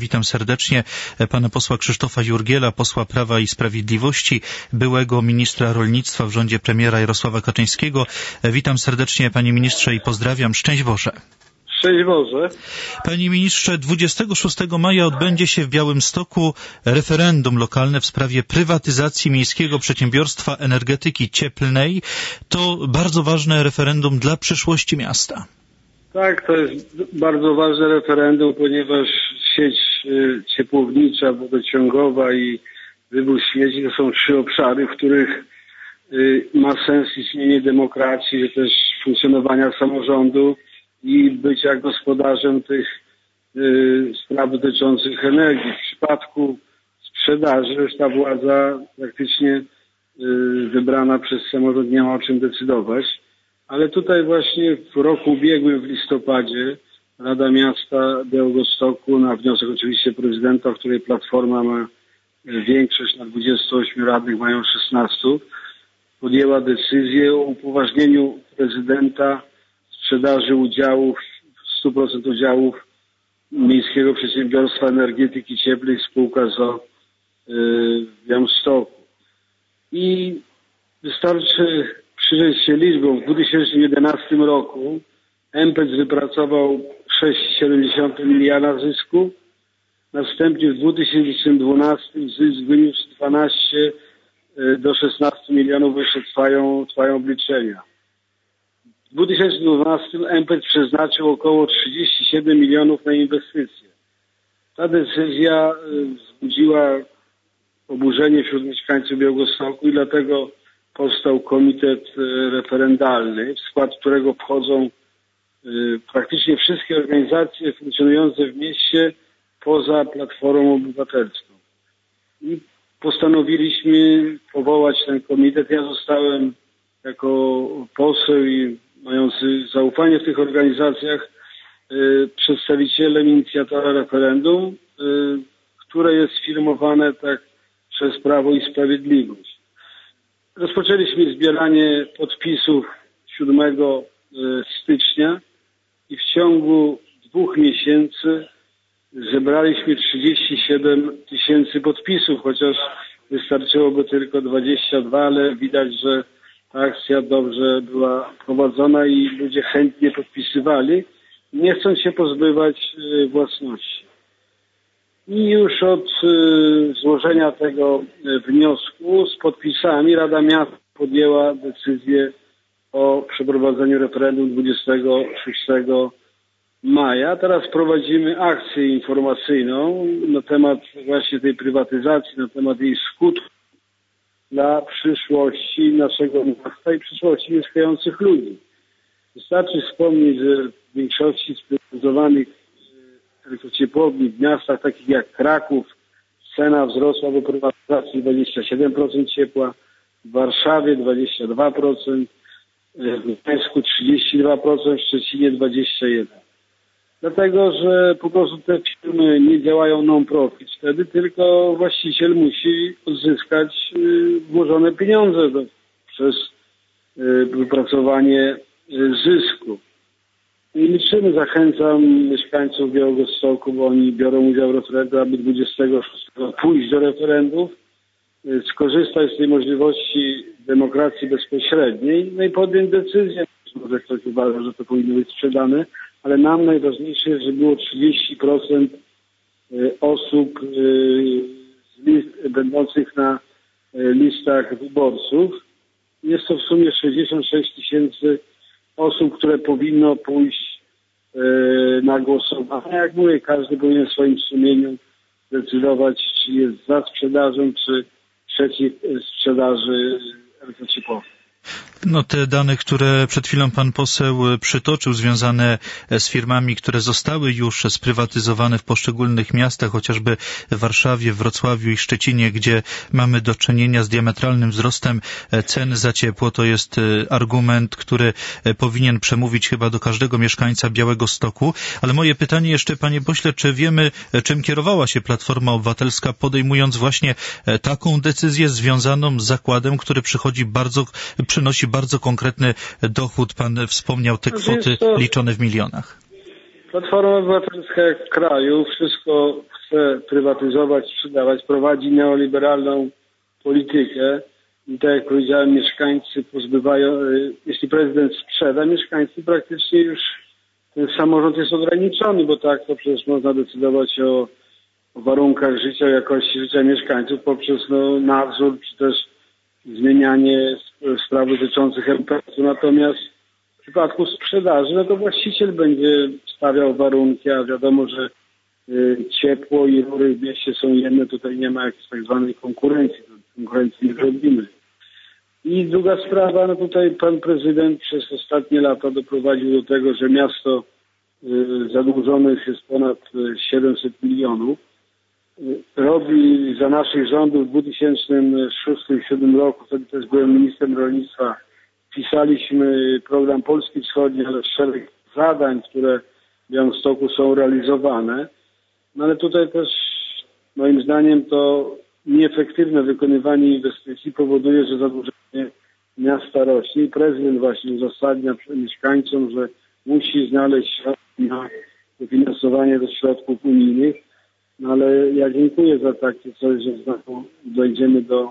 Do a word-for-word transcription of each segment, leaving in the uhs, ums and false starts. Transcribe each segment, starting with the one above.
Witam serdecznie pana posła Krzysztofa Jurgiela, posła Prawa i Sprawiedliwości, byłego ministra rolnictwa w rządzie premiera Jarosława Kaczyńskiego. Witam serdecznie, panie ministrze, i pozdrawiam. Szczęść Boże. Szczęść Boże. Panie ministrze, dwudziestego szóstego maja odbędzie się w Białymstoku referendum lokalne w sprawie prywatyzacji miejskiego przedsiębiorstwa energetyki cieplnej. To bardzo ważne referendum dla przyszłości miasta. Tak, to jest bardzo ważne referendum, ponieważ sieć ciepłownicza, wodociągowa i wywóz śmieci to są trzy obszary, w których ma sens istnienie demokracji, że też funkcjonowania samorządu i bycia gospodarzem tych y, spraw dotyczących energii. W przypadku sprzedaży już ta władza praktycznie y, wybrana przez samorząd nie ma o czym decydować. Ale tutaj właśnie w roku ubiegłym, w listopadzie, Rada Miasta Białegostoku, na wniosek oczywiście prezydenta, w której Platforma ma większość, na dwudziestu ośmiu radnych mają szesnastu, podjęła decyzję o upoważnieniu prezydenta sprzedaży udziałów, stu procent udziałów Miejskiego Przedsiębiorstwa Energetyki Cieplnej spółka z o o w Białymstoku. I wystarczy przyjrzeć się liczbom. W dwa tysiące jedenastym roku M P C wypracował sześć przecinek siedem miliarda zysku. Następnie w dwa tysiące dwunastym zysk wyniósł dwanaście do szesnastu milionów, jeszcze trwają, trwają obliczenia. W dwa tysiące dwunastym M P C przeznaczył około trzydzieści siedem milionów na inwestycje. Ta decyzja wzbudziła oburzenie wśród mieszkańców Białegostoku i dlatego powstał komitet referendalny, w skład którego wchodzą praktycznie wszystkie organizacje funkcjonujące w mieście poza Platformą Obywatelską. I postanowiliśmy powołać ten komitet. Ja zostałem jako poseł i mający zaufanie w tych organizacjach przedstawicielem inicjatora referendum, które jest firmowane tak przez Prawo i Sprawiedliwość. Rozpoczęliśmy zbieranie podpisów siódmego stycznia i w ciągu dwóch miesięcy zebraliśmy trzydzieści siedem tysięcy podpisów, chociaż wystarczyłoby tylko dwadzieścia dwa, ale widać, że ta akcja dobrze była prowadzona i ludzie chętnie podpisywali, nie chcąc się pozbywać własności. I już od złożenia tego wniosku z podpisami Rada Miasta podjęła decyzję o przeprowadzeniu referendum dwudziestego szóstego maja. Teraz prowadzimy akcję informacyjną na temat właśnie tej prywatyzacji, na temat jej skutków dla przyszłości naszego miasta i przyszłości mieszkających ludzi. Wystarczy wspomnieć, że w większości sprywatyzowanych elektrociepłowni w miastach takich jak Kraków cena wzrosła do prywatyzacji dwadzieścia siedem procent ciepła, w Warszawie dwadzieścia dwa procent, w Gdańsku trzydzieści dwa procent, w Szczecinie dwadzieścia jeden procent. Dlatego, że po prostu te firmy nie działają non-profit wtedy, tylko właściciel musi odzyskać włożone pieniądze do, przez wypracowanie zysku. I liczymy, zachęcam mieszkańców Białegostoku, bo oni biorą udział w referendum, aby dwudziestego szóstego pójść do referendów, skorzystać z tej możliwości demokracji bezpośredniej, no i podjąć decyzję. Może ktoś uważa, że to powinno być sprzedane, ale nam najważniejsze jest, że było trzydzieści procent osób z list, będących na listach wyborców. Jest to w sumie sześćdziesiąt sześć tysięcy osób, które powinno pójść na głosowanie. Jak mówię, każdy powinien w swoim sumieniu decydować, czy jest za sprzedażą, czy przeciw sprzedaży elektrociepłowni. No te dane, które przed chwilą pan poseł przytoczył, związane z firmami, które zostały już sprywatyzowane w poszczególnych miastach, chociażby w Warszawie, Wrocławiu i Szczecinie, gdzie mamy do czynienia z diametralnym wzrostem cen za ciepło, to jest argument, który powinien przemówić chyba do każdego mieszkańca Białegostoku. Ale moje pytanie jeszcze, panie pośle, czy wiemy, czym kierowała się Platforma Obywatelska, podejmując właśnie taką decyzję związaną z zakładem, który przychodzi bardzo, przynosi bardzo konkretny dochód. Pan wspomniał te kwoty liczone w milionach. Platforma Obywatelska jak w kraju wszystko chce chce prywatyzować, sprzedawać, prowadzi neoliberalną politykę i tak jak powiedziałem, mieszkańcy pozbywają, jeśli prezydent sprzeda, mieszkańcy praktycznie już ten samorząd jest ograniczony, bo tak to przecież można decydować o, o warunkach życia, o jakości życia mieszkańców poprzez no, nadzór, czy też zmienianie spraw dotyczących M P S-u. Natomiast w przypadku sprzedaży, no to właściciel będzie stawiał warunki, a wiadomo, że y, ciepło i rury w mieście są jedne, tutaj nie ma jakiejś tak zwanej konkurencji, konkurencji nie robimy. I druga sprawa, no tutaj pan prezydent przez ostatnie lata doprowadził do tego, że miasto y, zadłużonych jest ponad siedemset milionów. Y, robi za naszych rządów w dwa tysiące szóstym do dwa tysiące siódmego roku, wtedy też byłem ministrem rolnictwa, pisaliśmy program Polski Wschodniej, ale szereg zadań, które w Białymstoku są realizowane. No ale tutaj też moim zdaniem to nieefektywne wykonywanie inwestycji powoduje, że zadłużenie miasta rośnie i prezydent właśnie uzasadnia mieszkańcom, że musi znaleźć środki na dofinansowanie ze środków unijnych. No ale ja dziękuję za takie coś, że znowu dojdziemy do y,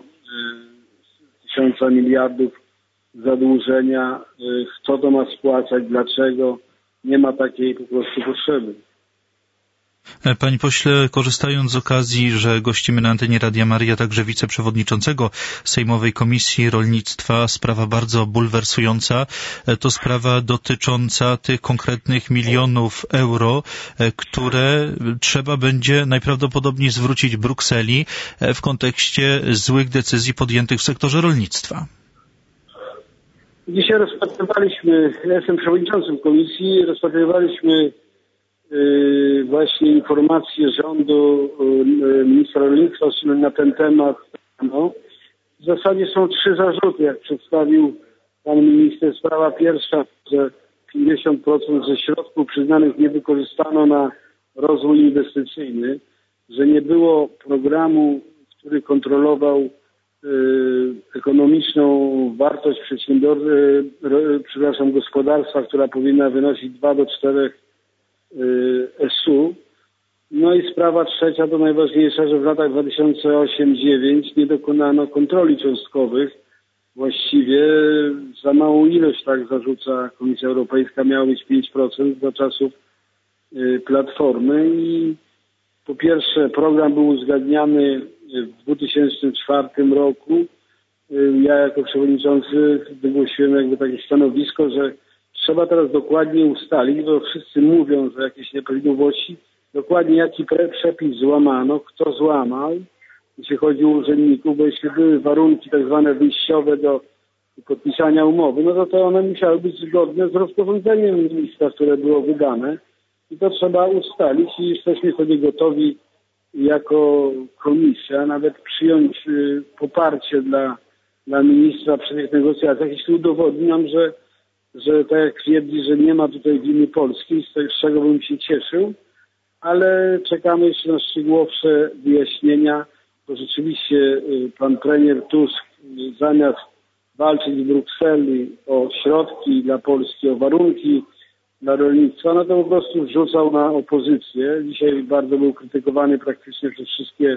tysiąca miliardów zadłużenia. Y, kto to ma spłacać, dlaczego? Nie ma takiej po prostu potrzeby. Panie pośle, korzystając z okazji, że gościmy na antenie Radia Maryja także wiceprzewodniczącego Sejmowej Komisji Rolnictwa, sprawa bardzo bulwersująca, to sprawa dotycząca tych konkretnych milionów euro, które trzeba będzie najprawdopodobniej zwrócić Brukseli w kontekście złych decyzji podjętych w sektorze rolnictwa. Dzisiaj rozpatrywaliśmy, ja jestem przewodniczącym komisji, rozpatrywaliśmy Yy, właśnie informacje rządu yy, ministra rolnictwa na ten temat. No. W zasadzie są trzy zarzuty, jak przedstawił pan minister. Sprawa pierwsza, że pięćdziesiąt procent ze środków przyznanych nie wykorzystano na rozwój inwestycyjny, że nie było programu, który kontrolował yy, ekonomiczną wartość przedsiębiorcy, yy, przepraszam, gospodarstwa, która powinna wynosić dwa do czterech S U. No i sprawa trzecia, to najważniejsza, że w latach dwa tysiące ósmym do dwa tysiące dziewiątego nie dokonano kontroli cząstkowych. Właściwie za małą ilość, tak zarzuca Komisja Europejska, miało być pięć procent za czasów Platformy. I po pierwsze program był uzgadniany w dwa tysiące czwartym roku. Ja jako przewodniczący wygłosiłem jakby takie stanowisko, że trzeba teraz dokładnie ustalić, bo wszyscy mówią, że jakieś nieprawidłowości, dokładnie jaki przepis złamano, kto złamał, jeśli chodzi o urzędników, bo jeśli były warunki tak zwane wyjściowe do podpisania umowy, no to, to one musiały być zgodne z rozporządzeniem ministra, które było wydane i to trzeba ustalić i jesteśmy sobie gotowi jako komisja nawet przyjąć y, poparcie dla, dla ministra przy tych negocjacjach, jeśli udowodni nam, że że tak jak twierdzi, że nie ma tutaj winy polskiej, z czego bym się cieszył, ale czekamy jeszcze na szczegółowsze wyjaśnienia, bo rzeczywiście pan premier Tusk zamiast walczyć w Brukseli o środki dla Polski, o warunki dla rolnictwa, no to po prostu wrzucał na opozycję. Dzisiaj bardzo był krytykowany praktycznie przez wszystkie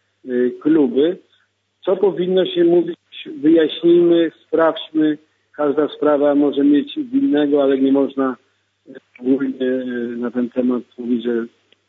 kluby. Co powinno się mówić? Wyjaśnijmy, sprawdźmy. Każda sprawa może mieć winnego, ale nie można ogólnie na ten temat mówić, że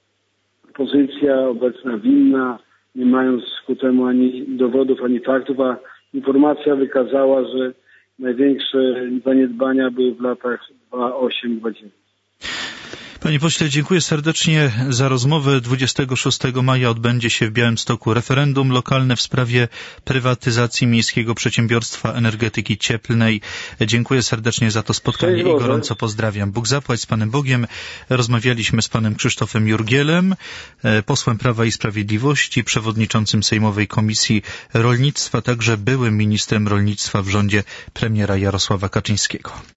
opozycja obecna winna, nie mając ku temu ani dowodów, ani faktów, a informacja wykazała, że największe zaniedbania były w latach dwa tysiące ósmym do dwa tysiące dziewiątego. Panie pośle, dziękuję serdecznie za rozmowę. dwudziestego szóstego maja odbędzie się w Białymstoku referendum lokalne w sprawie prywatyzacji Miejskiego Przedsiębiorstwa Energetyki Cieplnej. Dziękuję serdecznie za to spotkanie i gorąco pozdrawiam. Bóg zapłać z Panem Bogiem. Rozmawialiśmy z Panem Krzysztofem Jurgielem, posłem Prawa i Sprawiedliwości, przewodniczącym Sejmowej Komisji Rolnictwa, także byłym ministrem rolnictwa w rządzie premiera Jarosława Kaczyńskiego.